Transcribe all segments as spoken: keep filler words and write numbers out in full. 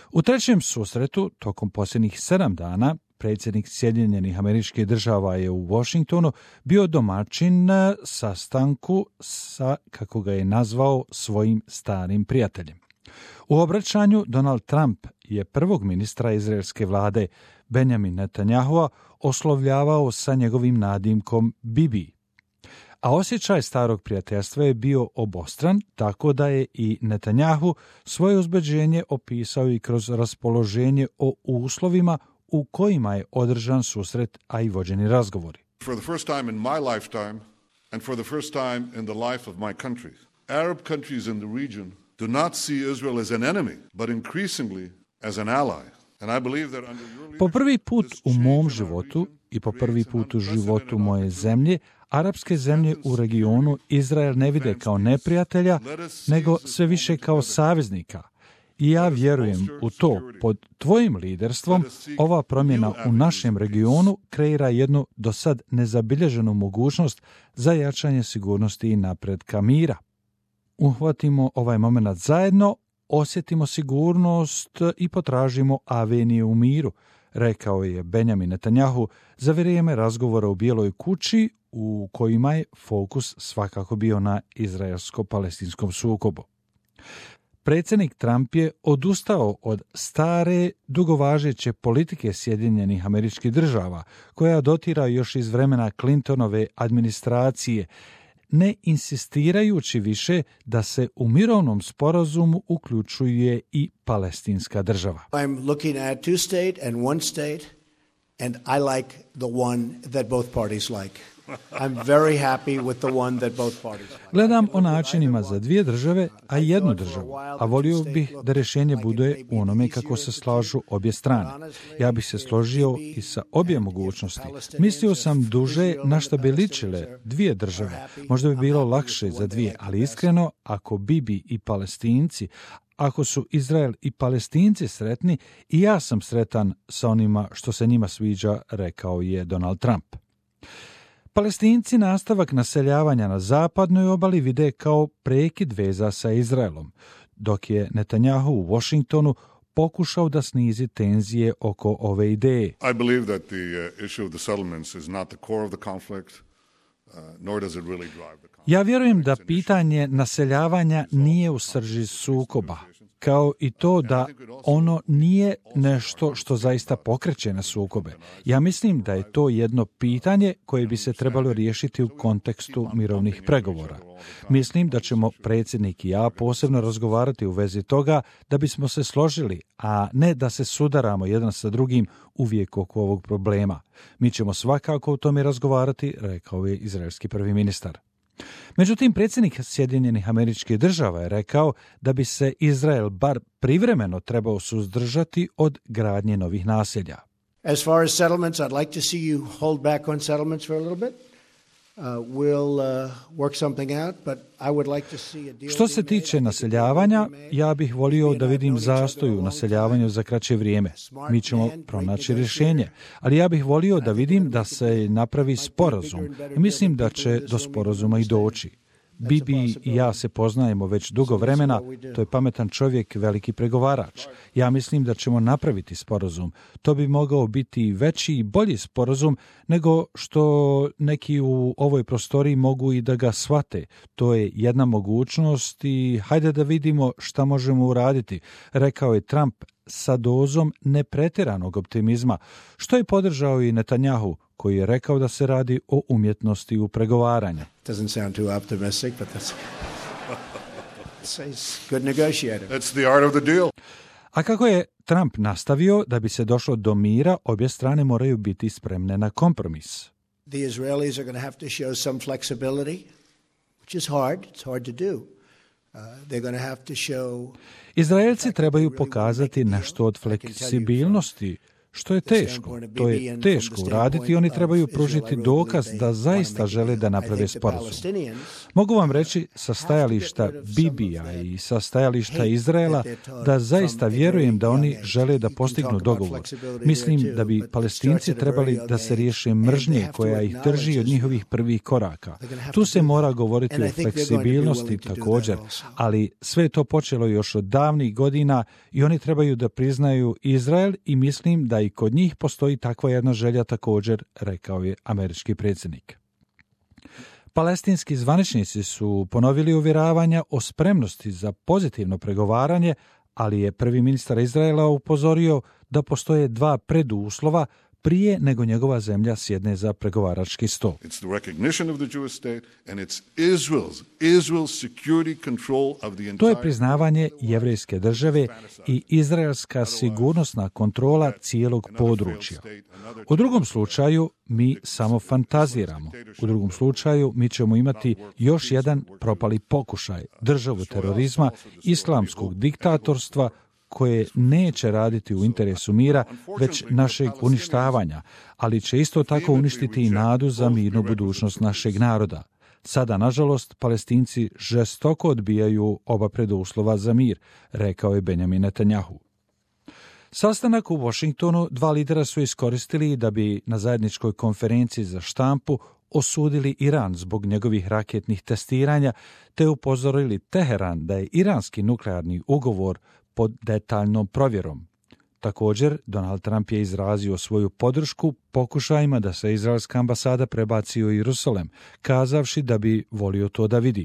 U trećem susretu, tokom posljednjih sedam dana, predsjednik Sjedinjenih Američkih Država je u Washingtonu bio domaćin sastanku sa, kako ga je nazvao, svojim starim prijateljem. U obraćanju Donald Trump je prvog ministra izraelske vlade Benjamin Netanyahua oslovljavao sa njegovim nadimkom Bibi. A osjećaj starog prijateljstva je bio obostran, tako da je i Netanyahu svoje uzbeđenje opisao i kroz raspoloženje o uslovima u kojima je održan susret, a i vođeni razgovori. For the first time in my lifetime and for the first time in the life of my country, Arab countries in the region do not see Israel as an enemy, but increasingly as an ally. And I believe that under your Po prvi put u mom životu i po prvi put u životu moje zemlje, arapske zemlje u regionu Izrael ne vide kao neprijatelja, nego sve više kao saveznika. I ja vjerujem u to, pod tvojim liderstvom, ova promjena u našem regionu kreira jednu do sad nezabilježenu mogućnost za jačanje sigurnosti i napretka mira. Uhvatimo ovaj moment zajedno, osjetimo sigurnost i potražimo avenije u miru, rekao je Benjamin Netanyahu za vrijeme razgovora u Bijeloj kući, u kojima je fokus svakako bio na izraelsko-palestinskom sukobu. Predsjednik Trump je odustao od stare, dugovažeće politike Sjedinjenih Američkih Država, koja dotira još iz vremena Clintonove administracije, ne insistirajući više da se u mirovnom sporazumu uključuje i palestinska država. I'm looking at two state and one state, and I like the one that both parties like. I'm very happy with the one that both parties like. Gledam o načinima za dvije države, a jednu državu, a volio bih da rješenje bude u onome kako se slažu obje strane. Ja bih se složio i sa obje mogućnosti. Mislio sam duže na šta bi ličile dvije države. Možda bi bilo lakše za dvije, ali iskreno, ako Bibi i Palestinci, ako su Izrael i Palestinci sretni, i ja sam sretan sa onima što se njima sviđa, rekao je Donald Trump. Palestinci nastavak naseljavanja na zapadnoj obali vide kao prekid veza sa Izraelom, dok je Netanyahu u Washingtonu pokušao da snizi tenzije oko ove ideje. I believe that the uh, issue of the settlements is not the core of the conflict, uh, nor does it really drive the conflict. Ja vjerujem da pitanje naseljavanja nije u srži sukoba, kao i to da ono nije nešto što zaista pokreće na sukobe. Ja mislim da je to jedno pitanje koje bi se trebalo riješiti u kontekstu mirovnih pregovora. Mislim da ćemo predsjednik i ja posebno razgovarati u vezi toga da bismo se složili, a ne da se sudaramo jedan sa drugim uvijek oko ovog problema. Mi ćemo svakako o tome razgovarati, rekao je izraelski prvi ministar. Međutim, predsjednik Sjedinjenih Američkih Država je rekao da bi se Izrael bar privremeno trebao suzdržati od gradnje novih naselja. As far as settlements, I'd like to see you hold back on settlements for a little bit. Uh, we'll uh, work something out, but I would like to see a deal. Što se tiče naseljavanja, ja bih volio da vidim zastoj u naseljavanju za kraće vrijeme. Mi ćemo pronaći rješenje, ali ja bih volio da vidim da se napravi sporazum i mislim da će do sporazuma i doći. Bibi i ja se poznajemo već dugo vremena, to je pametan čovjek, veliki pregovarač. Ja mislim da ćemo napraviti sporazum. To bi mogao biti veći i bolji sporazum nego što neki u ovoj prostoriji mogu i da ga shvate. To je jedna mogućnost i hajde da vidimo šta možemo uraditi, rekao je Trump sa dozom nepretjeranog optimizma, što je podržao i Netanyahu, koji je rekao da se radi o umjetnosti u pregovaranju. Doesn't sound too optimistic, but that's he's good negotiator. It's the art of the deal. A kako je Trump nastavio, da bi se došlo do mira, obje strane moraju biti spremne na kompromis. The Israelis are going to have to show some flexibility, which is hard. It's hard to do. Uh, they're going to have to show... Izraelci trebaju pokazati nešto od fleksibilnosti, što je teško. To je teško uraditi i oni trebaju pružiti dokaz da zaista žele da naprave sporazum. Mogu vam reći sa stajališta Bibija i sa stajališta Izraela da zaista vjerujem da oni žele da postignu dogovor. Mislim da bi Palestinci trebali da se riješe mržnje koja ih drži od njihovih prvih koraka. Tu se mora govoriti o fleksibilnosti također, ali sve je to počelo još od davnih godina i oni trebaju da priznaju Izrael i mislim da i kod njih postoji takva jedna želja također, rekao je američki predsjednik. Palestinski zvaničnici su ponovili uvjeravanja o spremnosti za pozitivno pregovaranje, ali je prvi ministar Izraela upozorio da postoje dva preduslova prije nego njegova zemlja sjedne za pregovarački sto. To je priznavanje jevrejske države i izraelska sigurnosna kontrola cijelog područja. U drugom slučaju mi samo fantaziramo. U drugom slučaju mi ćemo imati još jedan propali pokušaj državu terorizma, islamskog diktatorstva, koje neće raditi u interesu mira, već našeg uništavanja, ali će isto tako uništiti i nadu za mirnu budućnost našeg naroda. Sada, nažalost, Palestinci žestoko odbijaju oba preduslova za mir, rekao je Benjamin Netanjahu. Sastanak u Washingtonu dva lidera su iskoristili da bi na zajedničkoj konferenciji za štampu osudili Iran zbog njegovih raketnih testiranja, te upozorili Teheran da je iranski nuklearni ugovor pod detaljnom provjerom. Također, Donald Trump je izrazio svoju podršku pokušajima da se izraelska ambasada prebaci u Jerusalem, kazavši da bi volio to da vidi.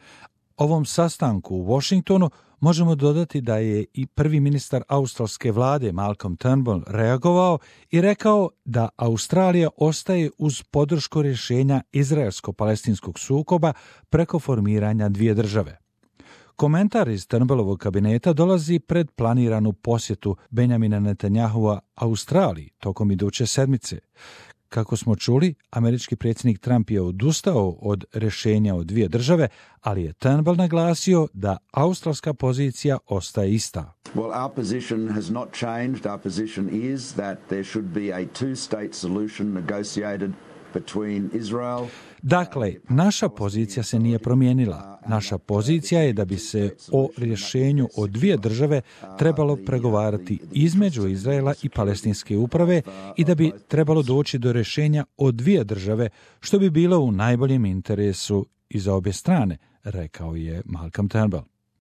Ovom sastanku u Washingtonu možemo dodati da je i prvi ministar australske vlade Malcolm Turnbull reagovao i rekao da Australija ostaje uz podršku rješenja izraelsko-palestinskog sukoba preko formiranja dvije države. Komentar iz Turnbullovog kabineta dolazi pred planiranu posjetu Benjamina Netanjahua Australiji tokom iduće sedmice. Kako smo čuli, američki predsjednik Trump je odustao od rješenja od dvije države, ali je Turnbull naglasio da australska pozicija ostaje ista. Well, our position has not changed. Our position is that there should be a two-state solution negotiated between Israel. Dakle, naša pozicija se nije promijenila. Naša pozicija je da bi se o rješenju o dvije države trebalo pregovarati između Izraela i palestinske uprave i da bi trebalo doći do rješenja o dvije države, što bi bilo u najboljem interesu i za obje strane, rekao je Malcolm Turnbull.